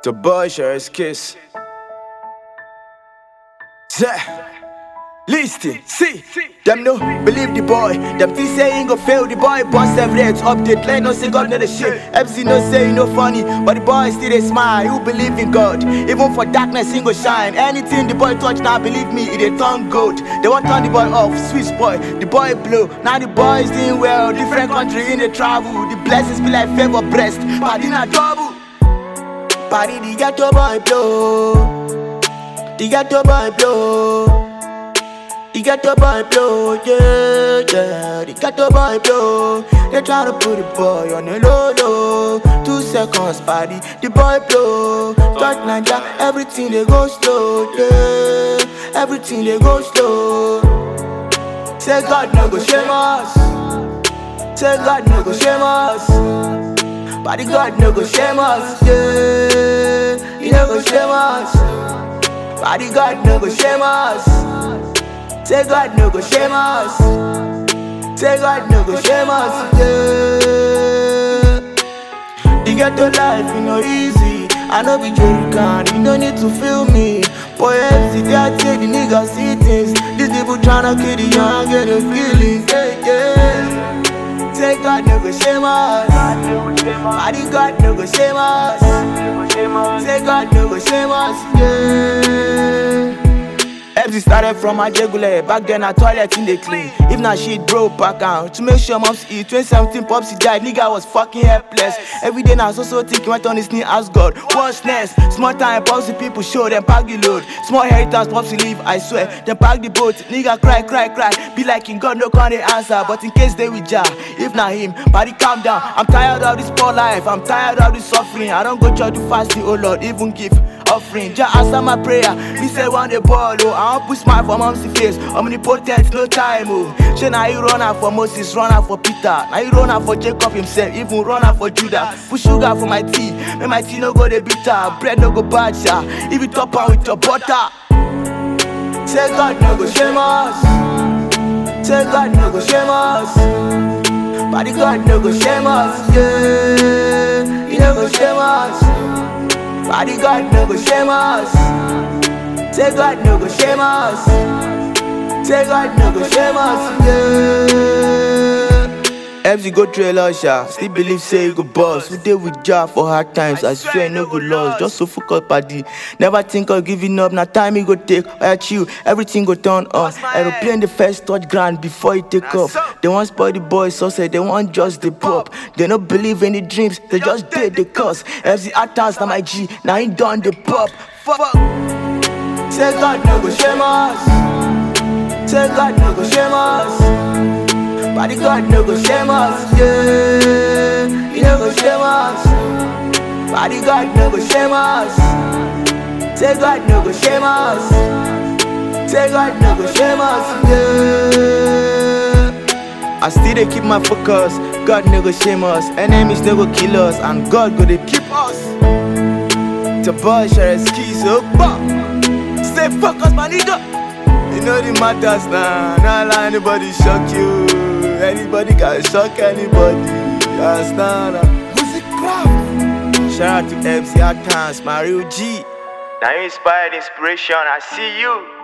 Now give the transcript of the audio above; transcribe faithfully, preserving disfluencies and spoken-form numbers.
The boy share his kiss. Yeah. Listen, see, them no believe the boy. Them think say he go fail. The boy boss every day to update. Like no say God know the shit. F C no say he no funny, but the boy still they smile. You believe in God, even for darkness he go shine. Anything the boy touch now, believe me, it a turn gold. They want turn the boy off, Swiss boy. The boy blow. Now the boy is doing well. Different country in the travel. The blessings be like favor breast, but in a trouble. Party the ghetto boy blow. The ghetto boy blow. The ghetto boy blow, yeah, yeah. The ghetto boy blow. They try to put the boy on the low, low. Two seconds, party, the boy blow. Touch Ninja, everything they go slow, yeah. Everything they go slow. Say God no go shame us. Say God no go shame us. Body God no go shame us, yeah. He no go shame us. Body God no go shame us. Say God no go shame us. Say God no go shame us, yeah. The ghetto life, you know, easy. I know be Jerican, you don't need to feel me. Boy, F C, they are take the niggas see things. These people tryna kill the young, get the feelings, yeah, yeah. Say God no go shame us. Body God no go shame us. Say God no go shame us, yeah. F C started from a jegule. Back then a toilet in the clean. If not shit bro back out to make sure moms eat. twenty seventeen Popsy died, nigga was fucking helpless. Every day now so so think he went on his knee, ask God what's next. Small time Popsy people show them pack the load. Small inheritance Popsy leave, I swear. Then pack the boat, nigga cry cry cry. Be like in God no can they answer. But in case they with Jah, if not him, body calm down. I'm tired of this poor life, I'm tired of this suffering. I don't go church to fasting, oh Lord, even give offering. Jah answer my prayer. Me say one day ball, oh. I want put smile for mom's face. Omnipotent, no time, oh. She now you run out for Moses, run out for Peter. Now you run out for Jacob himself, even run out for Judah. Put sugar for my tea, make my tea no go the bitter. Bread no go bad, yeah. If you top on with your butter. Say God no go shame us. Say God no go shame us. Body God no go shame us, yeah. He no go shame us. Body God no go shame us. Say God no go shame us. Say God no go shame us, yeah. F C go through a lot, yeah. Still believe say you go boss. We deal with Jah for hard times. I swear no go lost. Just so focus party. Never think of giving up. Now time he go take. I chill. Everything go turn on. Aeroplane the first touch ground before it take off. They want spoil the boys, so say they want just the pop. They don't believe in the dreams. They just did the cause. F C attacks now my G. Now he done the pop. Fuck. Say God no go shame us. Say God no go shame us. Body God no go shame us, yeah. He no go shame us. Body God no go shame us. Say God no go shame us. Say God no go shame us, yeah. I still dey keep my focus. God no go shame us. Enemies no go kill us, and God go dey keep us. The boy share his keys up. Stay focused, my nigga. You know the matters now. Nah. Not let anybody shock you. Anybody can shock anybody. Understand? Music craft. Shout out to M C Attans, my real G. Now you inspired inspiration. I see you.